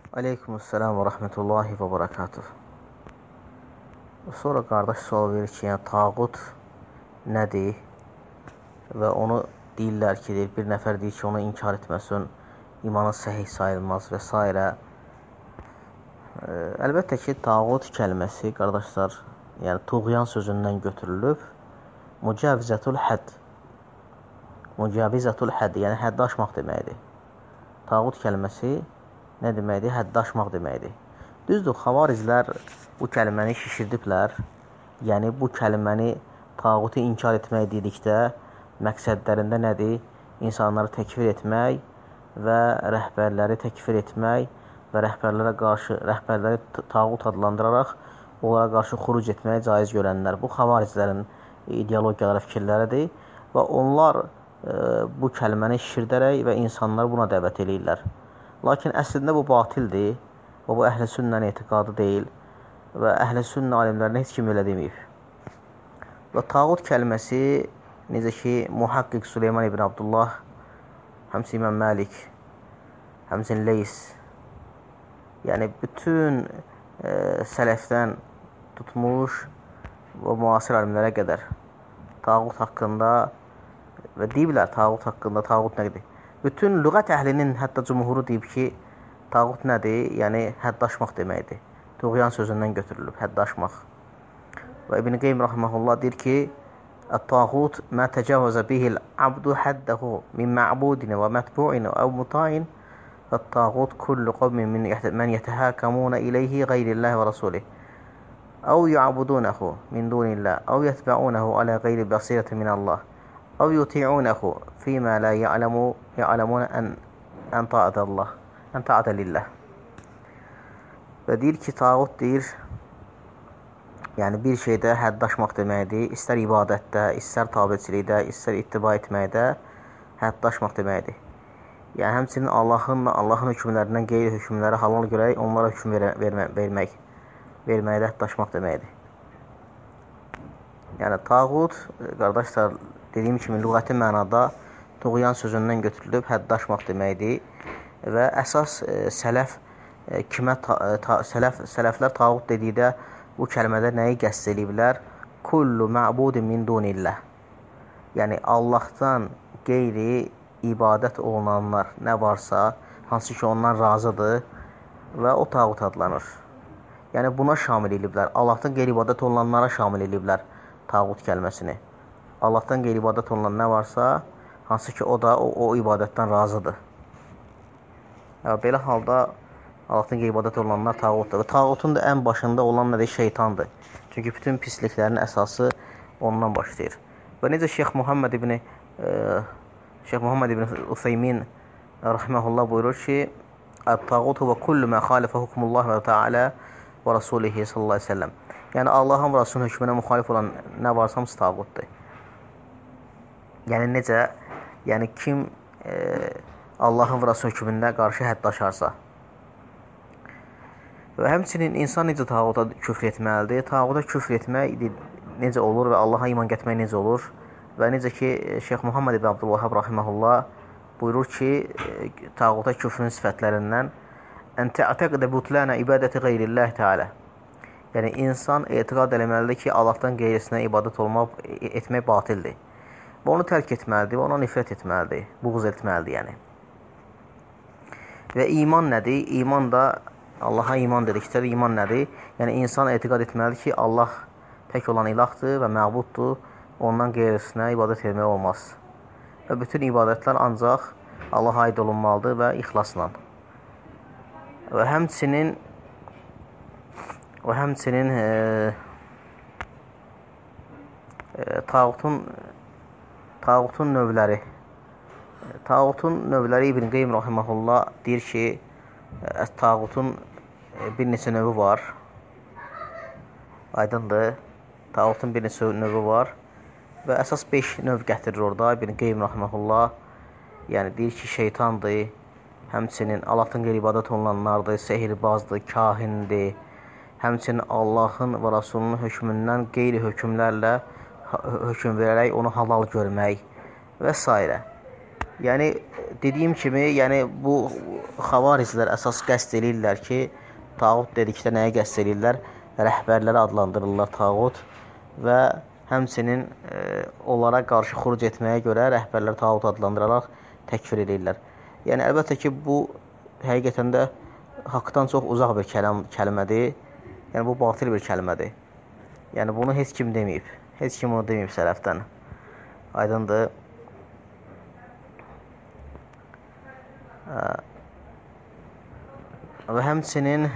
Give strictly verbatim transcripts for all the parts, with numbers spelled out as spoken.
Aleykümselam və rəhmətullahi və barakatuh. Sonra qardaş sual verir ki, yəni tağut nədir? Və onu deyirlər ki, deyir, bir nəfər deyir ki, onu inkar etməsin, imanı səhih sayılmaz və s. Əlbəttə ki, tağut kəlməsi, qardaşlar, yəni tuğyan sözündən götürülüb, mücavizətul hədd. Mücavizətul hədd, yəni həddi aşmaq deməkdir. Tağut kəlməsi nə deməkdir? Həddi aşmaq deməkdir. Düzdür, xavariclər bu kəlməni şişirdiblər. Yəni, bu kəlməni tağutu inkar etmək dedikdə məqsədlərində nədir? İnsanları təkfir etmək və rəhbərləri təkfir etmək və rəhbərlərə qarşı, rəhbərləri tağut adlandıraraq onlara qarşı xuruc etməyə caiz görənlər. Bu xavariclərin ideologiyaları, fikirləridir və onlar e, bu kəlməni şişirdərək və insanları buna dəvət edirlər. Lakin əslində bu batildir və bu əhl-i sünnənin etiqadı deyil və əhl-i sünnə alimlərinə heç kim elə deməyib. Və tağut kəlməsi, necə ki, Muhaqqiq Süleyman ibn Abdullah, həmçinin İmam Məlik, həmçinin Leys, yəni bütün e, sələfdən tutmuş və müasir alimlərə qədər tağut haqqında və deyiblər tağut haqqında, tağut nədir? Bütün lüğət əhlinin, hətta cümhuru deyib ki, tağut nədir? Yəni, həddaşmaq deməkdir. Tuğyan sözündən götürülüb, həddaşmaq. Və İbn Qeym rəhməhullah deyir ki, Ət-tağut mə təcəvəzə bihil abdu həddəhu min mə'budin və mətbu'in əv muta'in Ət-tağut kullu qavmin mən yətəhəkəmunə iləyhi qeyrilləhi və rasulih əv yu'abudunəhu min dunillah əv yətbə'unəhu alə qeyri basirəti minəllah əv yuti'unəhu fīmə lə ya'ləmu ya'ləmunə ən ən ta'adəllah ən ta'adəlillah. Və deyir ki, tağut deyir, yəni bir şeydə həddaşmaq deməkdir, istər ibadətdə, istər tabiçilikdə, istər ittiba etməkdə həddaşmaq deməkdir. Yəni, həmçinin Allahın, Allahın hökmlərindən qeyri hökmləri halal görək, onlara hökm vermə, vermə, vermək, verməkdə həddaşmaq deməkdir. Yəni, tağut, qardaşlar, dediyim kimi, lüğəti mənada tuğyan sözündən götürülüb, həddaşmaq deməkdir. Və əsas e, sələf e, kimə ta, ta, sələf, sələflər tağut dedikdə bu kəlmədə nəyi qəsd ediblər? Kullu mə'budin min dunillah. Yəni Allahdan qeyri ibadət olunanlar nə varsa, hansı ki ondan razıdır və o tağut adlanır. Yəni buna şamil ediblər. Allahdan qeyri ibadət olunanlara şamil ediblər tağut kəlməsini. Allahdan qeyri ibadət olunan nə varsa, hansı ki o da o, o ibadətdən razıdır. Belə halda Allahdan qeyri ibadət olunanlar tağutdur. Və tağutun da ən başında olan nədir? Şeytandır. Çünki bütün pisliklərin əsası ondan başlayır. Və necə Şeyx Muhammed ibn e, Şeyx Muhammed ibn Useymin rahmehullah buyurur ki, "At-tağut huve kullu ma khalafa hukmullah və Teala və Rasulihi sallallahu əleyhi və səlləm." Yəni Allahın və Rasulun hökmünə müxalif olan nə varsa hamısı tağutdur. Yəni necə? Yəni kim e, Allahın və Rasul hökmündə qarşı həddaşarsa. Və həmçinin insan necə tağuta küfr etməlidir? Tağuta küfr etmək necə olur və Allaha iman gətirmək necə olur? Və necə ki, Şeyx Muhammed ibn Abdülvahhab rahiməhullah buyurur ki, tağuta küfrün sifətlərindən ən tə'təqdə butlana ibadəti qeyrilləh Teala. Yəni, insan etiqad eləməlidir ki, Allahdan qeyrisinə ibadət olmaq, etmək batildir. Və onu tərk etməlidir, və ona nifrət etməlidir, buğz etməlidir, yəni. Və iman nədir? İman da, Allaha iman dedikdə iman nədir? Yəni, insan etiqad etməlidir ki, Allah tək olan ilahdır və məbuddur, ondan qeyrisinə ibadət etmək olmaz. Və bütün ibadətlər ancaq Allaha aid olunmalıdır və ixlasla. Və həmçinin və həmçinin e, e, tağutun tağutun növləri Tağutun növləri İbn Qeym rahiməhullah deyir ki, tağutun bir neçə növü var. Aydındır. Tağutun bir neçə növü var. Və əsas beş növ gətirir orada İbn Qeym rahiməhullah. Yəni deyir ki, şeytandır, həmçinin Allahdan qeyri ibadət olunanlardır, sehirbazdır, kahindir. Həmçinin Allahın və Rasulunun hökmündən qeyri hökmlərlə hökm verərək onu halal görmək və s. Yəni dediyim kimi, yəni bu xavariclər əsas qəsd eləyirlər ki, tağut dedikdə nəyə qəsd eləyirlər? Rəhbərləri adlandırırlar tağut və həmçinin e, onlara qarşı xuruc etməyə görə rəhbərlər tağut adlandıraraq təkfir eləyirlər. Yəni əlbəttə ki, bu həqiqətən də haqdan çox uzaq bir kələm, kəlmədir. Yəni bu batil bir kəlmədir. Yəni bunu heç kim deməyib. Heç kim onu deməyib sələfdən. Aydındır. Və həmçinin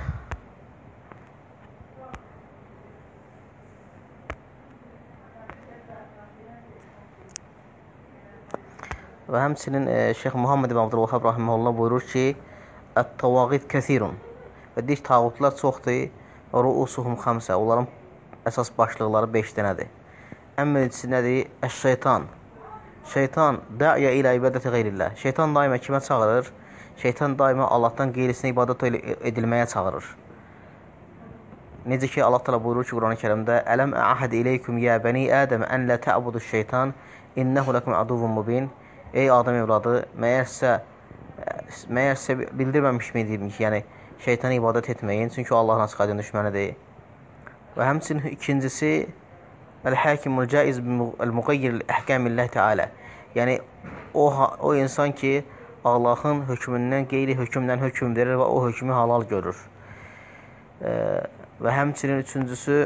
və həmçinin e, Şeyx Muhammed ibn Abdülvahhab rahimehullah buyurur ki, "Ət-tavağit kəsirun." Və deyir, tağutlar çoxdur. Ruusuhum xamsə. Onların əsas başlıqları beş dənədir. Ən birincisi nədir? Əş-şeytan. Şeytan da'iyə ilə ibadətə qeyrillah. Şeytan daima kimə çağırır? Şeytan daima Allahdan qeyrisinə ibadət edilməyə çağırır. Necə ki Allah Teala buyurur ki Quran-ı Kərimdə: "Ələm əhəd ileykum ya bani Adəm an la ta'buduş-şeytan innehu lakum aduvun mubin." Ey Adəm evladı, məyərsə məyərsə bildirməmiş miydim ki, yəni şeytana ibadət etməyin, çünki Allahın açıq aydın düşmənidir. Və həmçinin ikincisi el-hakimul caiz el-muğayyir əhkamillah Teala. Yəni o o insan ki Allahın hökmündən qeyri hökmdən hökm verir və o hökmü halal görür. E, və həmçinin üçüncüsü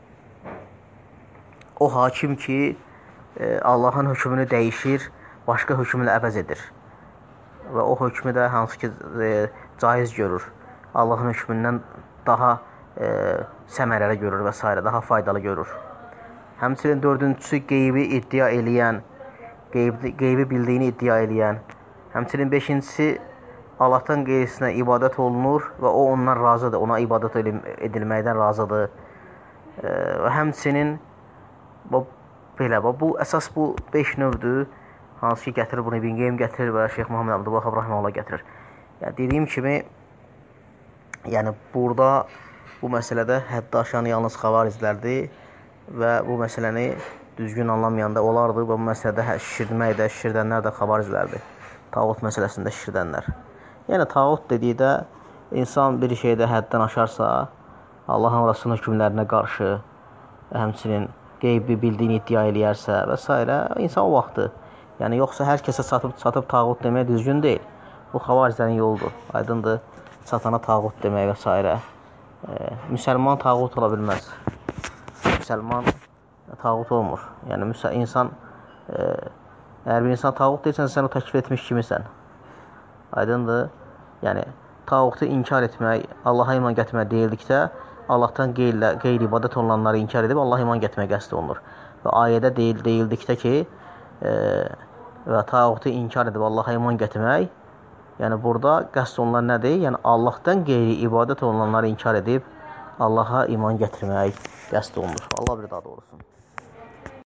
o hakim ki e, Allahın hökmünü dəyişir, başqa hökmünü əvəz edir. Və o hökmü də hansı ki e, caiz görür. Allahın hökmündən daha e, səmərəli görür və s. daha faydalı görür. Həmçinin dördüncüsü qeybi iddia eləyən, qeybi, qeybi bildiyini iddia eləyən. Həmçinin beşincisi Allahdan qeyrisinə ibadət olunur və o ondan razıdır, ona ibadət edilməkdən razıdır. E, və həmçinin bu, belə, bu əsas bu beş növdür. Hansı ki gətirir bunu İbn Qeym gətirir və Şeyx Muhammed Abdülvahhab rahimehullah gətirir. Yəni dediyim kimi, yəni burada bu məsələdə həddi aşan yalnız xavariclərdir və bu məsələni düzgün anlamayan da olardı və bu məsələdə şişirmək də, şişirdənlər də xavariclərdir. Tağut məsələsində şişirdənlər. Yəni tağut dedikdə insan bir şeydə həddən aşarsa, Allahın Rəsulunun hökmlərinə qarşı, həmçinin qeybi bildiyini iddia eləyərsə və s. insan o vaxtı. Yəni yoxsa hər kəsə çatıb, çatıb tağut demək düzgün deyil. Bu xavariclərin yoludur. Aydındır. Çatana tağut demək və s. E, müsəlman tağut ola bilməz. Müsəlman tağut olmur. Yəni insan e, əgər bir insan tağut deyirsən, sən o təkfir etmiş kimisən. Aydındır. Yəni tağutu inkar etmək, Allaha iman gətirmək deyildikdə Allahdan qeyri, qeyri ibadət olunanları inkar edib Allaha iman gətirmək qəsd olunur. Və ayədə deyil, deyildikdə ki e, və tağutu inkar edib Allaha iman gətirmək, yəni burada qəsd olunan nədir? Yəni Allahdan qeyri ibadət olunanları inkar edib Allaha iman gətirmək qəsd olunur. Allah bir daha doğrusun.